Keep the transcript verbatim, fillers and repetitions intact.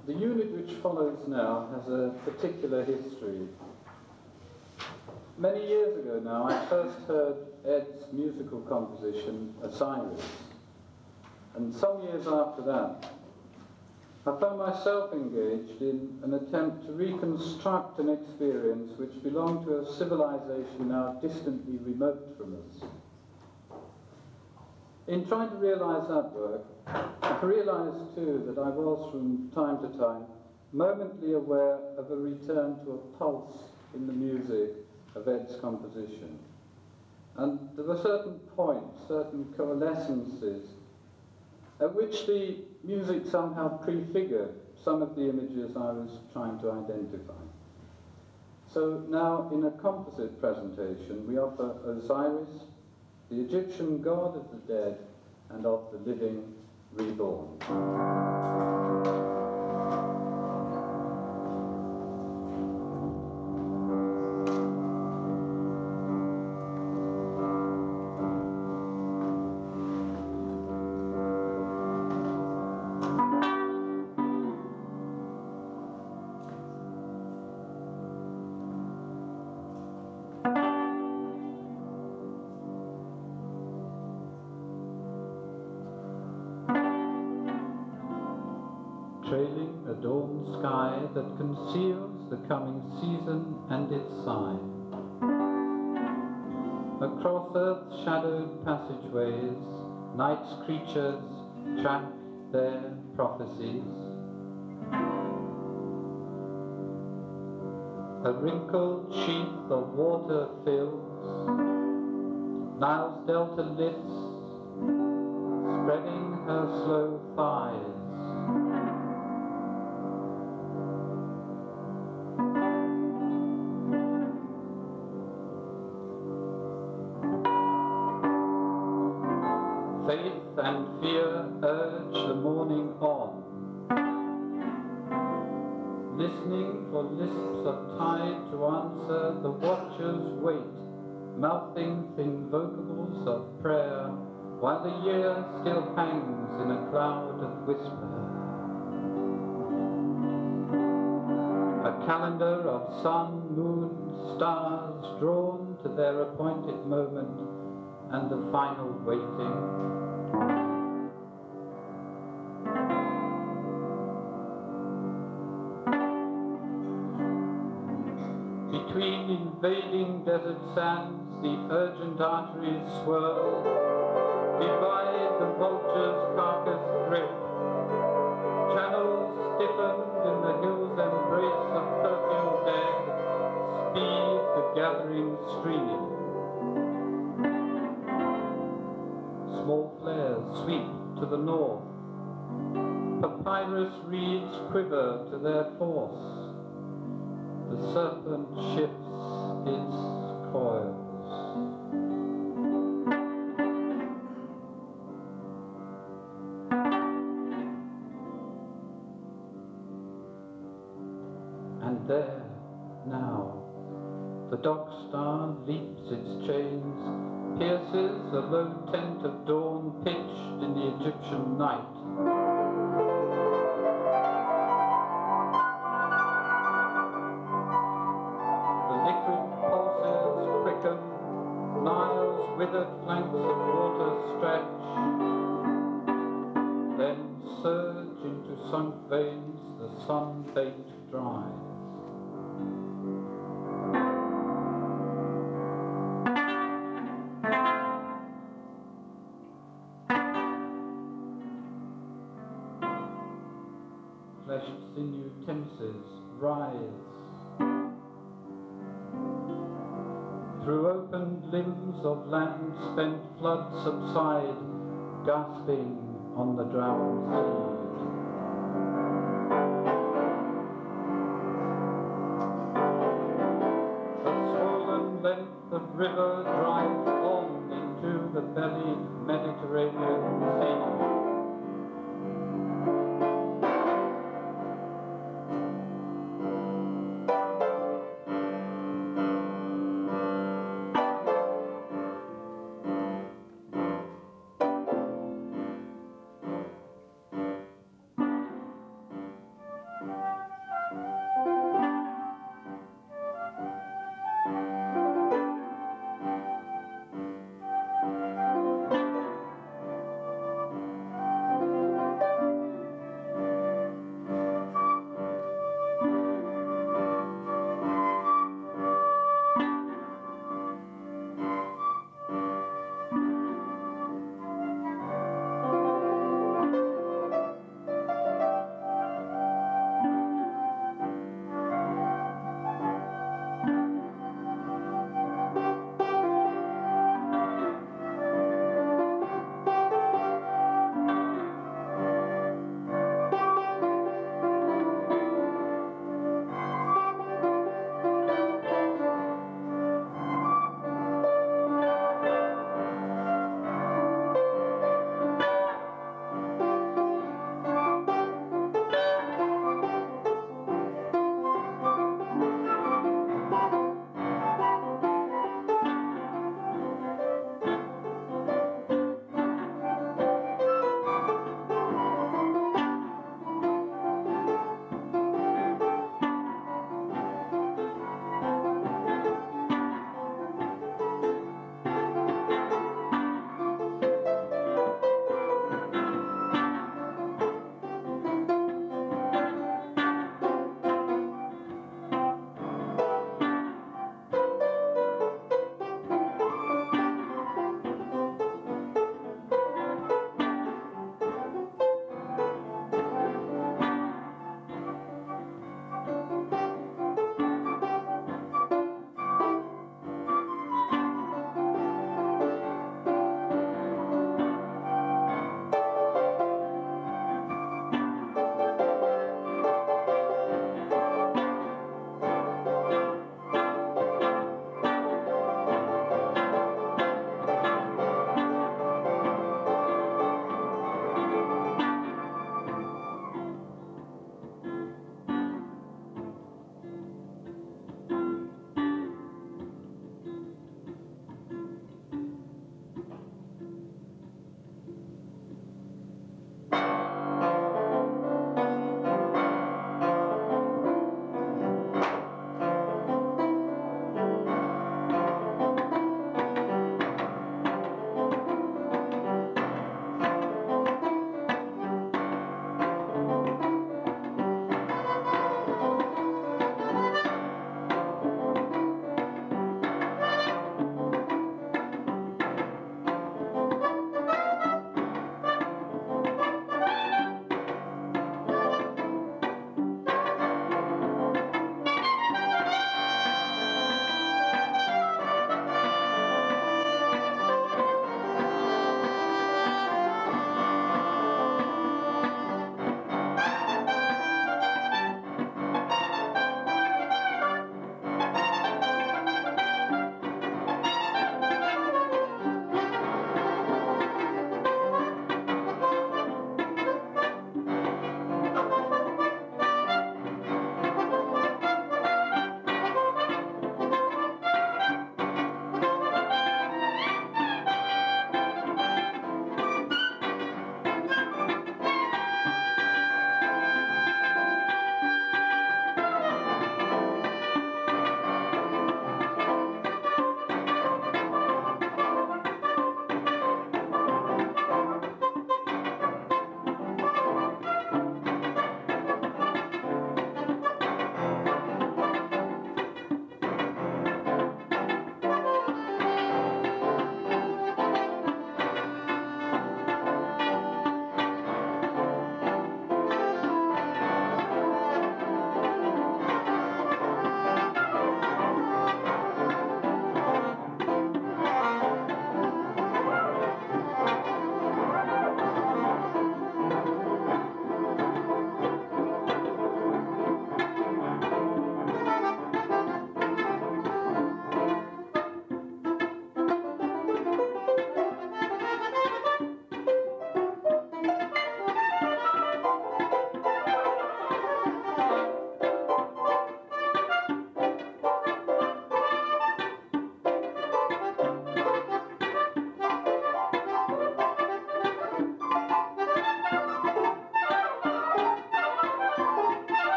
The unit which follows now has a particular history. Many years ago now, I first heard Ed's musical composition, Osiris, and some years after that, I found myself engaged in an attempt to reconstruct an experience which belonged to a civilization now distantly remote from us. In trying to realize that work, I realized too that I was from time to time momently aware of a return to a pulse in the music of Ed's composition. And there were certain points, certain coalescences, at which the music somehow prefigured some of the images I was trying to identify. So now, in a composite presentation, we offer Osiris, the Egyptian god of the dead and of the living reborn. Trailing a dawn sky that conceals the coming season and its sign. Across earth's shadowed passageways, night's creatures track their prophecies. A wrinkled sheath of water fills Nile's delta lifts, spreading her slow thighs. Faith and fear urge the morning on, listening for lisps of tide to answer the watcher's wait, mouthing thin vocables of prayer, while the year still hangs in a cloud of whisper. A calendar of sun, moon, stars drawn to their appointed moment and the final waiting. Between invading desert sands, the urgent arteries swirl, divide the vulture's carcass grip. Channels stiffened in the hill's embrace of perfumed dead, speed the gathering stream. Small flares sweep to the north. Papyrus reeds quiver to their force. The serpent shifts its coils. And there, now, the dock star leaps its chains, pierces a low tent of dawn pitched in the Egyptian night. The liquid pulses quicken, Nile's withered flanks of water stretch, then surge into sunk veins, the sun-baked dry. Fleshed sinew tenses rise. Through opened limbs of land spent floods subside, gasping on the drowned seed. A swollen length of river drives on into the bellied Mediterranean Sea.